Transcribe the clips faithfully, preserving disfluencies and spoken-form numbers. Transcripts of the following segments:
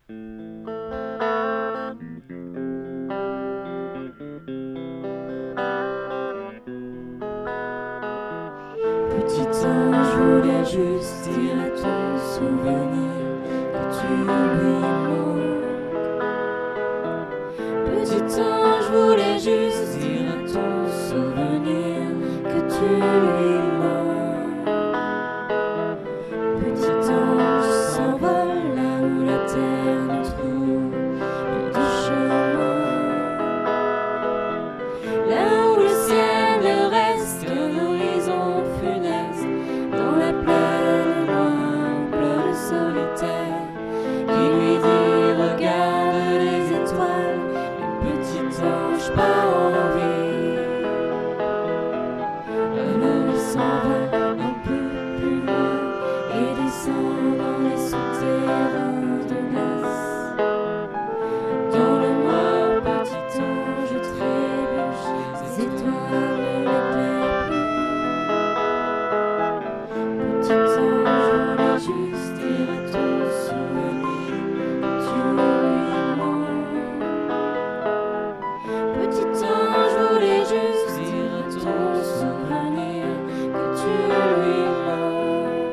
Petit ange, je voulais juste dire à ton souvenir que tu lui manques. Petit ange, je voulais juste dire à ton souvenir que tu lui manques. Petit ange s'envole là où la terre ne trouve plus de chemin, là où le ciel reste un horizon funeste, dans la plaine noire pleure le solitaire qui lui dit regarde les étoiles, mais petit ange pas envie. Alors il s'en va un peu plus loin et descend dans les souterrains de glace. Dans le noir, petit ange trébuche, les étoiles ne l'éclairent plus. Petit ange, je voulais juste dire à ton souvenir que tu lui manques. Petit ange, je voulais juste dire à ton souvenir que tu lui manques.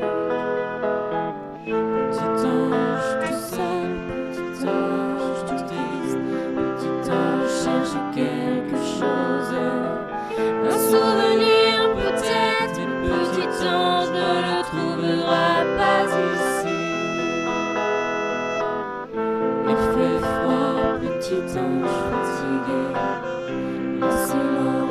Petit ange tout seul, petit ange tout triste, petit ange cherche quelque chose, un souvenir peut-être, petit ange ne le trouvera pas ici. Il fait froid, petit ange fatigué, laissez-moi